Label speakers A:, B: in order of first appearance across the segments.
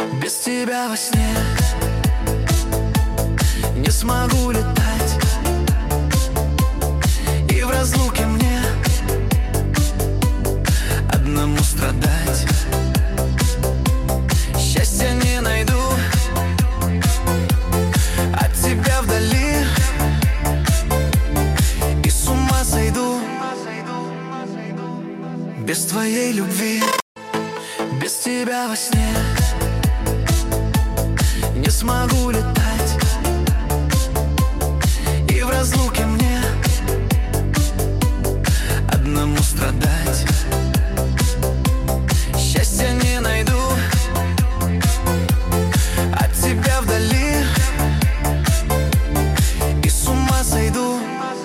A: Без тебя во сне не смогу летать, и в разлуке мне одному страдать. Счастья не найду от тебя вдали, и с ума сойду без твоей любви. Без тебя во сне не смогу летать, и в разлуке мне одному страдать. Счастья не найду от тебя вдали, и с ума сойду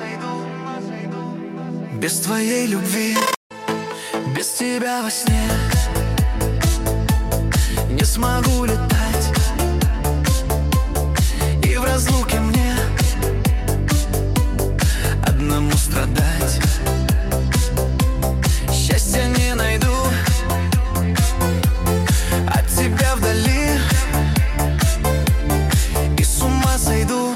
A: без твоей любви. Без тебя во сне не смогу летать, и в разлуке мне одному страдать. Счастья не найду от тебя вдали, и с ума сойду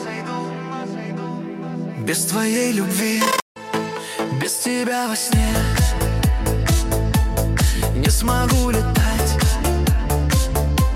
A: без твоей любви. Без тебя во сне не смогу летать,